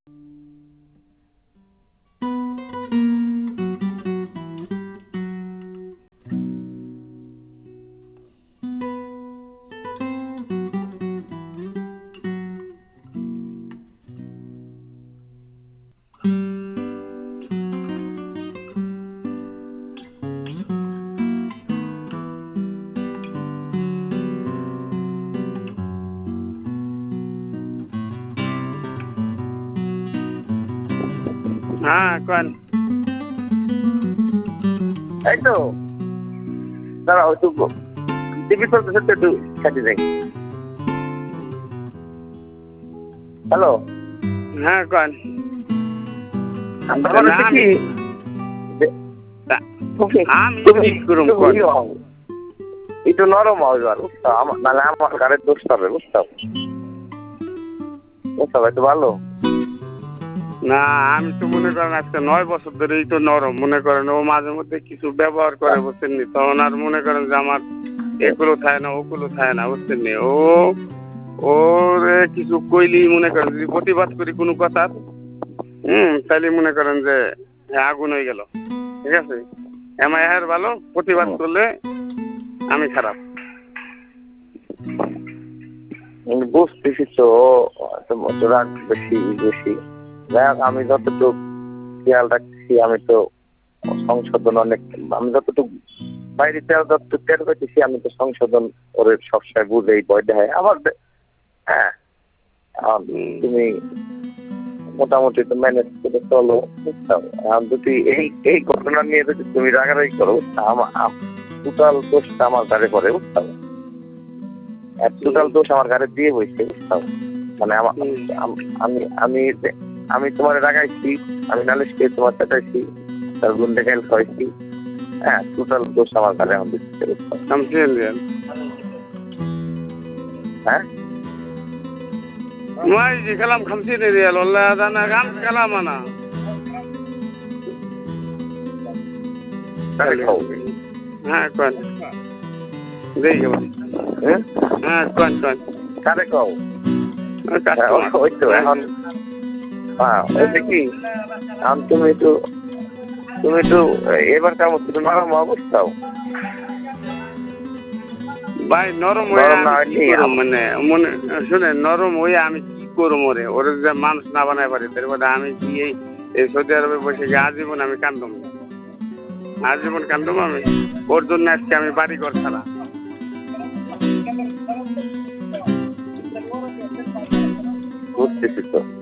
হ্যাঁ কোন এই তো দাঁড়াও একটু টিভি চলতেছে তো একটু কাটি যাই। হ্যালো, হ্যাঁ কোন ব্যাপার হচ্ছে কি আমি কি করুম কোন একটু নরম হবে আর বুঝছো, নাহলে আমার গাড়ির দোষ হবে বুঝছো, বুঝছো একটু ভালো না। আমি তো মনে করেন আজকে 9 বছর ধরেই তো নরম, মনে করেন ও মাঝে মধ্যে কিছু ব্যবহার করে বুঝছেন নি, তখন আর মনে করেন যে আমার এগুলো থাকে না ওগুলো থাকে না বুঝছেন নি। ওরে কিছু কইলি মনে করেন যদি প্রতিবাদ করি কোনো কথা তাহলে মনে করেন যে আগুন হয়ে গেল, ঠিক আছে। এমআই এর ভালো, প্রতিবাদ করলে আমি খারাপ। বুঝতেছি তো রাগ বেশি বেশি। যাই হোক, আমি যতটুকু খেয়াল রাখছি, আমি তো সংশোধন অনেক, আমি যতটুকু বাইরে যতটুকু টের পেতেছি, আমি তো সংশোধন করে সবসময় বুঝেই ভয় দেয় আমার। হ্যাঁ, তুমি মোটামুটি তো ম্যানেজ করে চলো বুঝতাম। যদি এই ঘটনা নিয়ে যদি তুমি রাগারাগি করো, টোটাল দোষটা আমার ঘরে পড়ে বুঝতাম। টোটাল দোষ আমার ঘরে দিয়ে বসছে বুঝতাম। মানে আমি আমি আমি তোমার রাগাইছি, আমি নালিশ করে তোমার চাটাইছি, তার গুন্ডে খেল খাইছি। হ্যাঁ, টোটাল দোষ আমার ঘরে এখন দিচ্ছে বুঝতাম। হ্যাঁ Mai di kalam khamsi ni real Allah dana gam kalam ana. হ্যাঁ কোন দেই গো হ্যাঁ কোন কারে কও ওই তো এখন ওই কি এখন তুমি একটু এবার কেমন একটু নরম অবস্থাও ভাই নরম মানে মনে শুনে নরম হয়ে আমি কি করবো ওরে যে মানুষ না বানায় পারি তার মধ্যে আমি কি এই সৌদি আরবে বসে গিয়ে আজীবন আমি কান্দম, আজীবন কান্দম আমি। ওর জন্য আজকে আমি বাড়ি ঘর ছাড়া। বুঝতেছি তো।